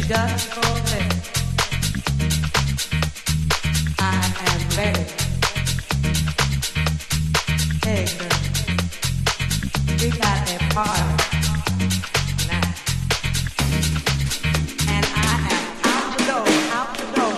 Just for this, I am ready. Hey girl, we got a party tonight, and I am out the door, out the door.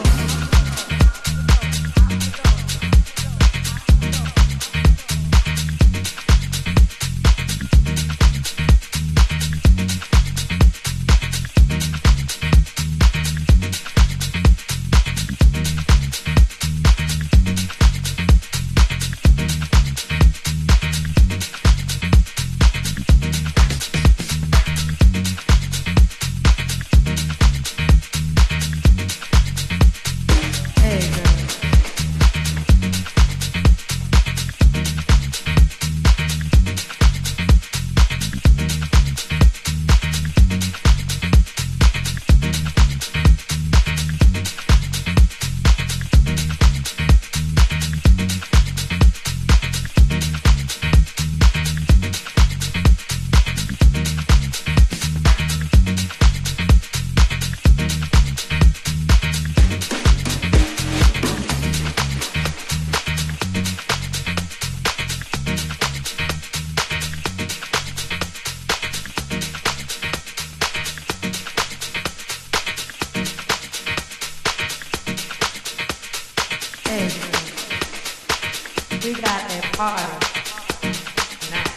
We got a party tonight.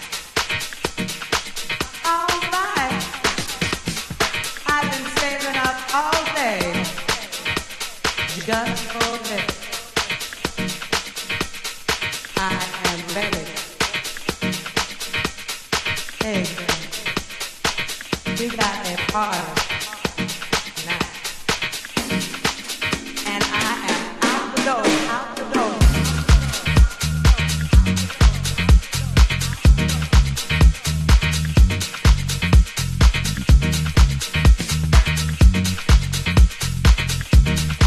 All right. I've been saving up all day just for this. I am ready. Hey, girl, we got a party.